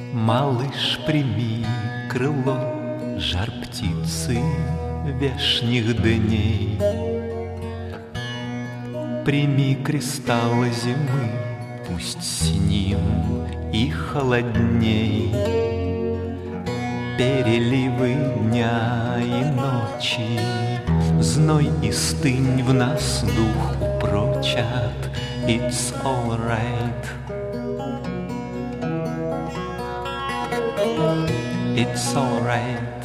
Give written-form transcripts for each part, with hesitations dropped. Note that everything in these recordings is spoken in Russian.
Малыш, прими крыло жар птицы вешних дней. Прими кристаллы зимы, пусть с ним и холодней. Переливы дня и ночи, зной и стынь в нас дух упрочат. It's alright. It's alright.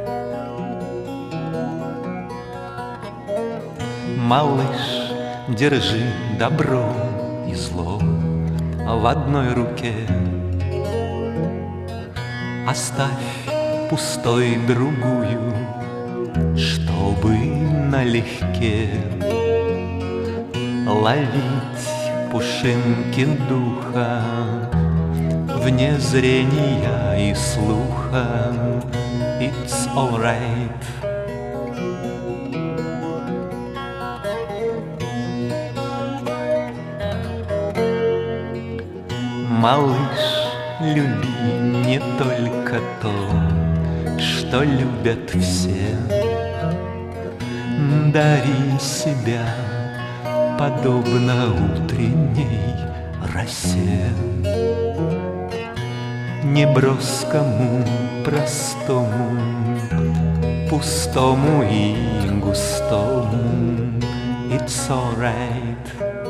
Малыш, держи добро и зло в одной руке. Оставь пустой другую, чтобы налегке ловить пушинки духа вне зрения и слуха. It's alright. Малыш, люби не только то, что любят все. Дари себя подобно утренней росе, неброскому, простому, пустому и густому. It's alright.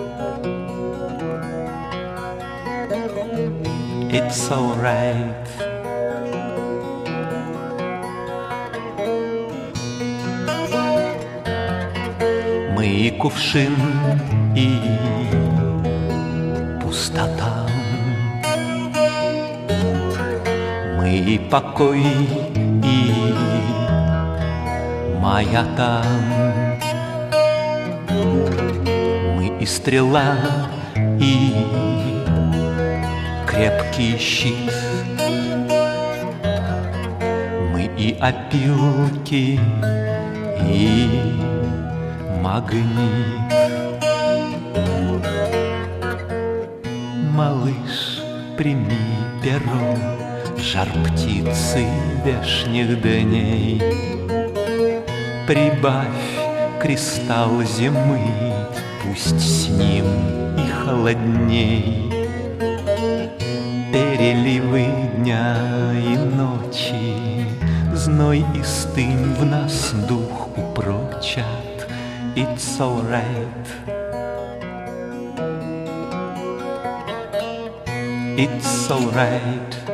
It's alright. Мы и кувшин, и пустота, мы и покой, и маята, мы и стрела, и крепкий щит, мы и опилки, и магнит. Малыш, прими перо, жар птицы вешних дней. Прибавь кристалл зимы, пусть с ним и холодней. Переливы дня и ночи, зной и стынь в нас дух упрочат. It's alright. It's alright.